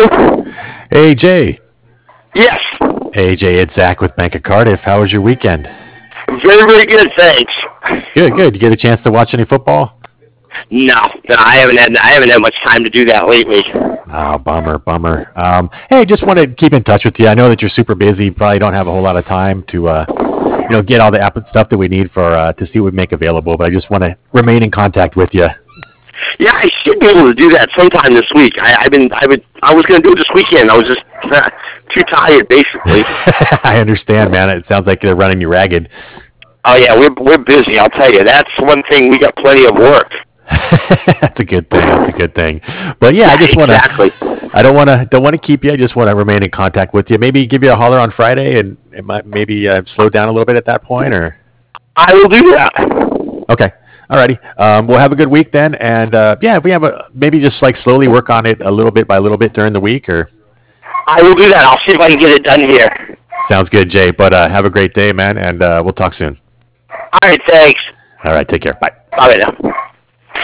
Hey, Jay. Yes. Hey, Jay, it's Zach with Bank of Cardiff. How was your weekend? Very, very good, thanks. Good, good. You get a chance to watch any football? No, I haven't had much time to do that lately. Oh, bummer, bummer. Hey, just want to keep in touch with you. I know that you're super busy. Probably don't have a whole lot of time to, get all the app stuff that we need for to see what we make available. But I just want to remain in contact with you. Yeah, I should be able to do that sometime this week. I was going to do it this weekend. I was just too tired, basically. I understand, man. It sounds like they're running you ragged. Oh yeah, we're busy. I'll tell you. That's one thing. We got plenty of work. That's a good thing. That's a good thing. But yeah, Yeah, I just want to. exactly. I don't want to keep you. I just want to remain in contact with you. Maybe give you a holler on Friday, and it might maybe slow down a little bit at that point. Or I will do that. okay, alrighty. We'll have a good week then, and yeah, if we have maybe just like slowly work on it a little bit by little bit during the week. Or I will do that. I'll see if I can get it done here. sounds good, Jay. But have a great day, man, and we'll talk soon. All right, thanks. All right, take care. Bye. Bye now.